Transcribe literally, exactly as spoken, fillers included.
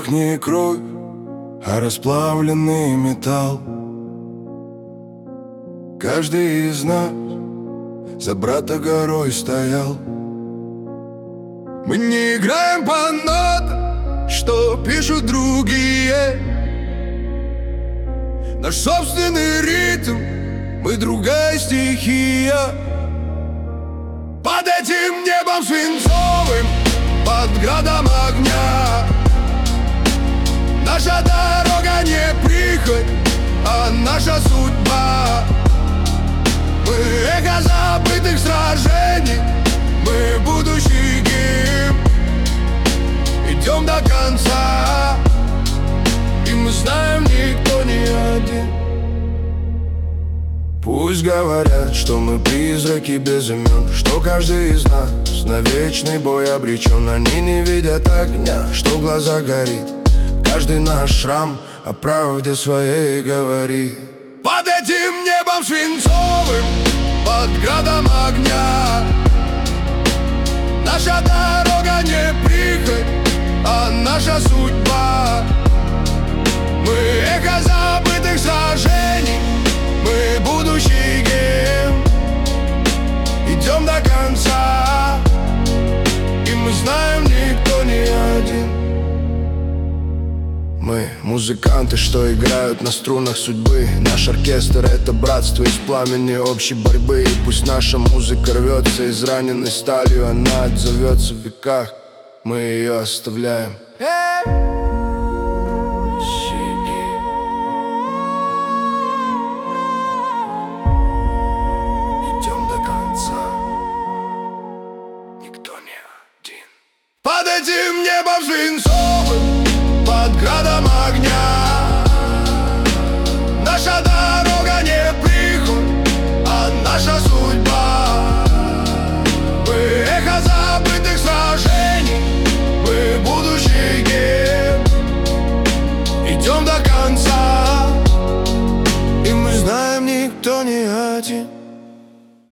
жилах не кровь, а расплавленный металл. Каждый из нас за брата горой стоял. Мы не играем по нотам, что пишут другие. Наш собственный ритм, мы другая стихия. Под этим небом свинцовым, под градом огня, наша дорога не прихоть, а наша судьба. Мы эхо забытых сражений, мы будущий гимн. Идем до конца, и мы знаем, никто не один. Пусть говорят, что мы призраки без имен, что каждый из нас на вечный бой обречен. Они не видят огня, что в глазах горит. Каждый наш шрам о правде своей говорит. Под этим небом свинцовым, под градом огня, наша дорога не прихоть, а наша судьба. Мы эхо забытых сражений, мы будущий гимн. Идем до конца, и мы знаем, никто не один. Мы музыканты, что играют на струнах судьбы. Наш оркестр — это братство из пламени общей борьбы. И пусть наша музыка рвется израненной сталью, она отзовется в веках, мы ее оставляем. Идем до конца, никто не один. Под этим небом свинцовым, под